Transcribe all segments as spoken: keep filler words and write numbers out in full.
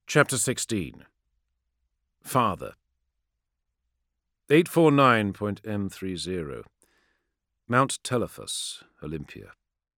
Chapter sixteen. Father. eight forty-nine point M thirty. Mount Telephus, Olympia.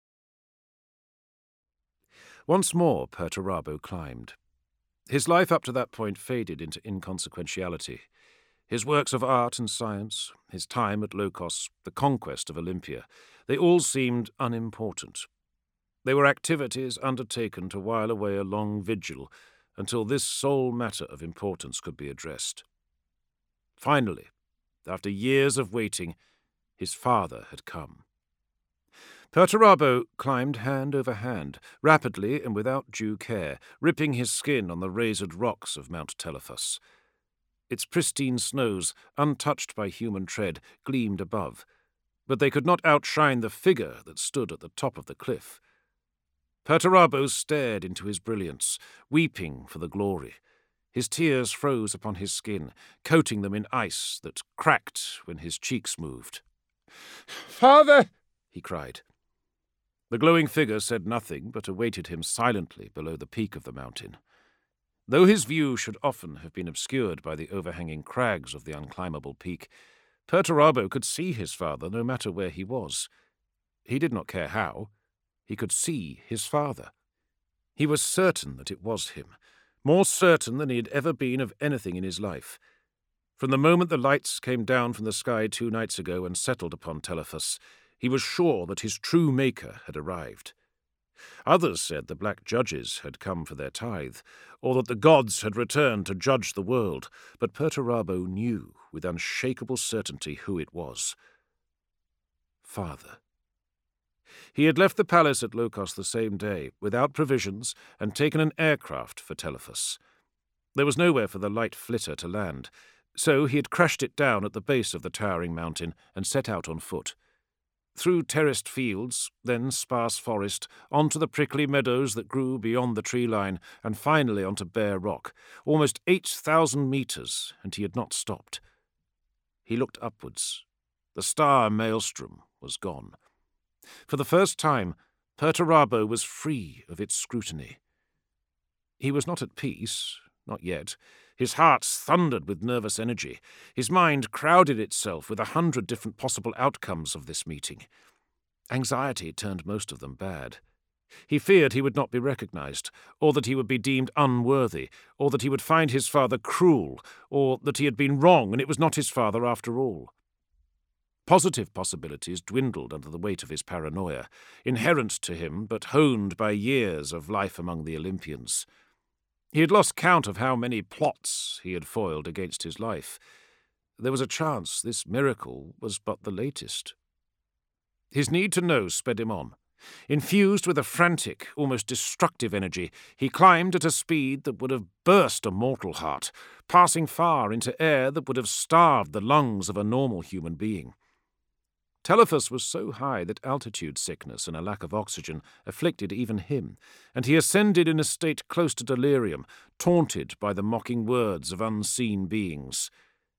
Once more Perturabo climbed. His life up to that point faded into inconsequentiality. His works of art and science, his time at Locos, the conquest of Olympia, they all seemed unimportant. They were activities undertaken to while away a long vigil until this sole matter of importance could be addressed. Finally, after years of waiting, his father had come. Perturabo climbed hand over hand, rapidly and without due care, ripping his skin on the razored rocks of Mount Telephus. Its pristine snows, untouched by human tread, gleamed above, but they could not outshine the figure that stood at the top of the cliff. Perturabo stared into his brilliance, weeping for the glory. His tears froze upon his skin, coating them in ice that cracked when his cheeks moved. "Father!" he cried. The glowing figure said nothing, but awaited him silently below the peak of the mountain. Though his view should often have been obscured by the overhanging crags of the unclimbable peak, Perturabo could see his father no matter where he was. He did not care how. He could see his father. He was certain that it was him, more certain than he had ever been of anything in his life. From the moment the lights came down from the sky two nights ago and settled upon Telephus, he was sure that his true maker had arrived. Others said the black judges had come for their tithe, or that the gods had returned to judge the world, but Perturabo knew with unshakable certainty who it was. Father. He had left the palace at Locos the same day, without provisions, and taken an aircraft for Telephus. There was nowhere for the light flitter to land, so he had crashed it down at the base of the towering mountain and set out on foot. Through terraced fields, then sparse forest, onto the prickly meadows that grew beyond the tree line, and finally onto bare rock, almost eight thousand metres, and he had not stopped. He looked upwards. The star maelstrom was gone. For the first time, Perturabo was free of its scrutiny. He was not at peace, not yet. His heart thundered with nervous energy. His mind crowded itself with a hundred different possible outcomes of this meeting. Anxiety turned most of them bad. He feared he would not be recognized, or that he would be deemed unworthy, or that he would find his father cruel, or that he had been wrong and it was not his father after all. Positive possibilities dwindled under the weight of his paranoia, inherent to him but honed by years of life among the Olympians. He had lost count of how many plots he had foiled against his life. There was a chance this miracle was but the latest. His need to know sped him on. Infused with a frantic, almost destructive energy, he climbed at a speed that would have burst a mortal heart, passing far into air that would have starved the lungs of a normal human being. Telephus was so high that altitude sickness and a lack of oxygen afflicted even him, and he ascended in a state close to delirium, taunted by the mocking words of unseen beings.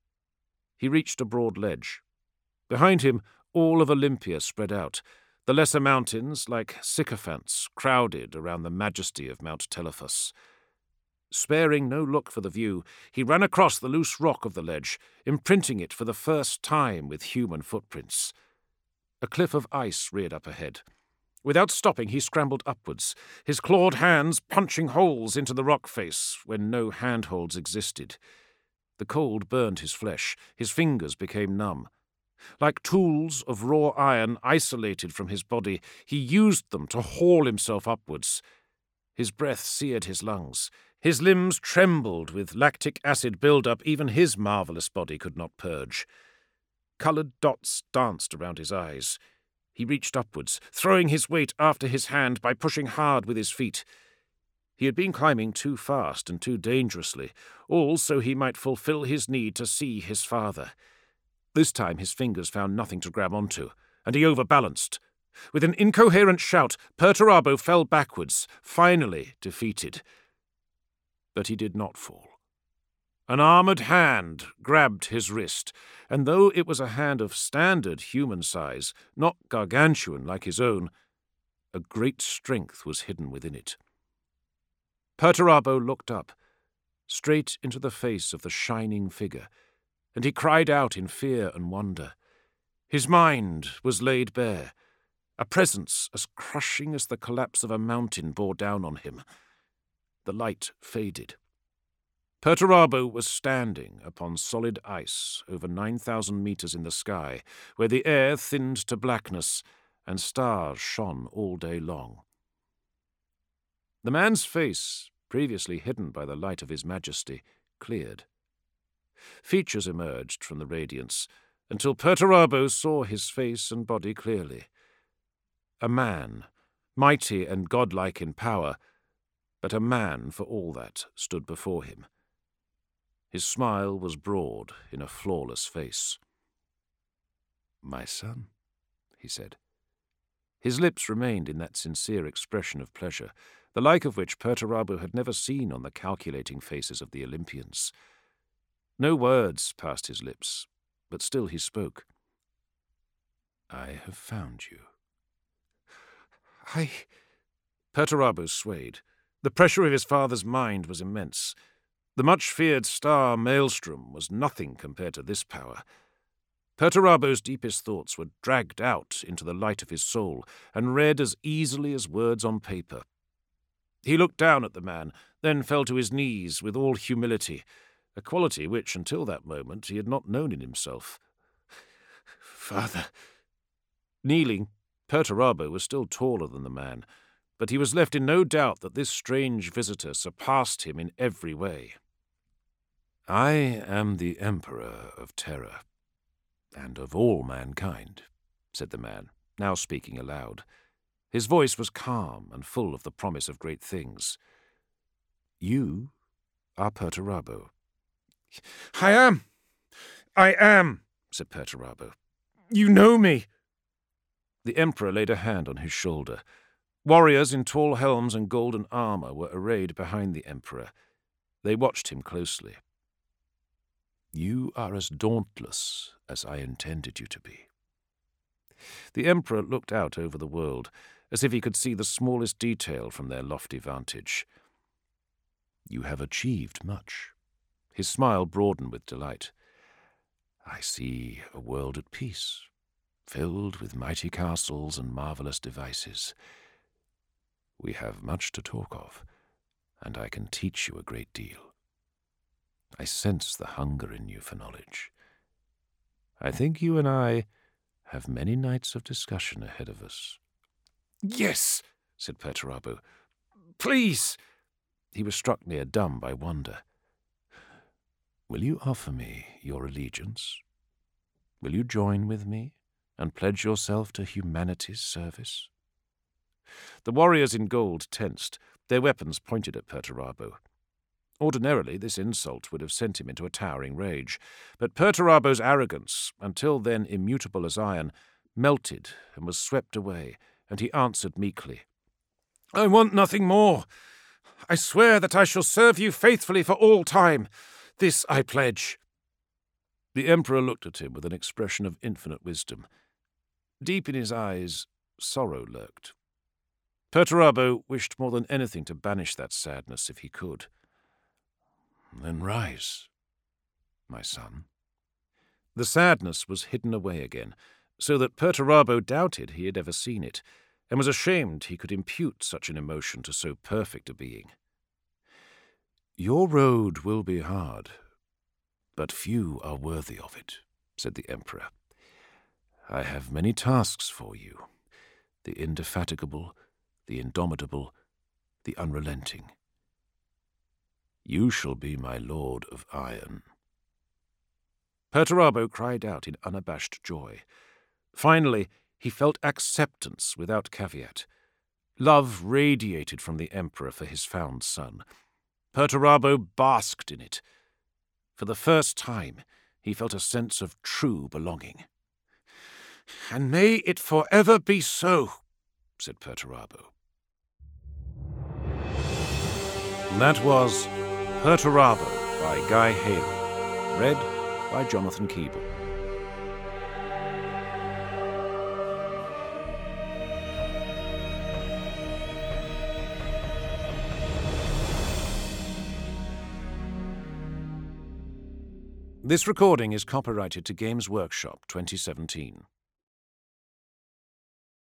He reached a broad ledge. Behind him, all of Olympia spread out. The lesser mountains, like sycophants, crowded around the majesty of Mount Telephus. Sparing no look for the view, he ran across the loose rock of the ledge, imprinting it for the first time with human footprints. A cliff of ice reared up ahead. Without stopping, he scrambled upwards, his clawed hands punching holes into the rock face when no handholds existed. The cold burned his flesh. His fingers became numb. Like tools of raw iron isolated from his body, he used them to haul himself upwards. His breath seared his lungs. His limbs trembled with lactic acid build-up even his marvellous body could not purge. Coloured dots danced around his eyes. He reached upwards, throwing his weight after his hand by pushing hard with his feet. He had been climbing too fast and too dangerously, all so he might fulfill his need to see his father. This time his fingers found nothing to grab onto, and he overbalanced. With an incoherent shout, Perturabo fell backwards, finally defeated. But he did not fall. An armoured hand grabbed his wrist, and though it was a hand of standard human size, not gargantuan like his own, a great strength was hidden within it. Perturabo looked up, straight into the face of the shining figure, and he cried out in fear and wonder. His mind was laid bare. A presence as crushing as the collapse of a mountain bore down on him. The light faded. Perturabo was standing upon solid ice over nine thousand meters in the sky, where the air thinned to blackness and stars shone all day long. The man's face, previously hidden by the light of his majesty, cleared. Features emerged from the radiance, until Perturabo saw his face and body clearly. A man, mighty and godlike in power, but a man for all that stood before him. His smile was broad in a flawless face. "My son," he said. His lips remained in that sincere expression of pleasure, the like of which Perturabo had never seen on the calculating faces of the Olympians. No words passed his lips, but still he spoke. "I have found you." I... Perturabo swayed. The pressure of his father's mind was immense. The much-feared star Maelstrom was nothing compared to this power. Perturabo's deepest thoughts were dragged out into the light of his soul and read as easily as words on paper. He looked down at the man, then fell to his knees with all humility, a quality which, until that moment, he had not known in himself. "Father..." Kneeling, Perturabo was still taller than the man, but he was left in no doubt that this strange visitor surpassed him in every way. "I am the Emperor of Terra, and of all mankind," said the man, now speaking aloud. His voice was calm and full of the promise of great things. "You are Perturabo." "I am! I am!" said Perturabo. "You know me!" The Emperor laid a hand on his shoulder. Warriors in tall helms and golden armor were arrayed behind the Emperor. They watched him closely. "You are as dauntless as I intended you to be." The Emperor looked out over the world, as if he could see the smallest detail from their lofty vantage. "You have achieved much." His smile broadened with delight. "I see a world at peace, filled with mighty castles and marvelous devices. We have much to talk of, and I can teach you a great deal. I sense the hunger in you for knowledge. I think you and I have many nights of discussion ahead of us." "Yes," said Perturabo. "Please." He was struck near dumb by wonder. "Will you offer me your allegiance? Will you join with me and pledge yourself to humanity's service?" The warriors in gold tensed, their weapons pointed at Perturabo. Ordinarily, this insult would have sent him into a towering rage, but Perturabo's arrogance, until then immutable as iron, melted and was swept away, and he answered meekly, "I want nothing more. I swear that I shall serve you faithfully for all time. This I pledge." The Emperor looked at him with an expression of infinite wisdom. Deep in his eyes, sorrow lurked. Perturabo wished more than anything to banish that sadness if he could. "Then rise, my son." The sadness was hidden away again, so that Perturabo doubted he had ever seen it, and was ashamed he could impute such an emotion to so perfect a being. "Your road will be hard, but few are worthy of it," said the Emperor. "I have many tasks for you, the indefatigable, the indomitable, the unrelenting. You shall be my Lord of Iron." Perturabo cried out in unabashed joy. Finally, he felt acceptance without caveat. Love radiated from the Emperor for his found son. Perturabo basked in it. For the first time, he felt a sense of true belonging. "And may it forever be so," said Perturabo. That was Perturabo by Guy Haley, read by Jonathan Keeble. This recording is copyrighted to Games Workshop twenty seventeen.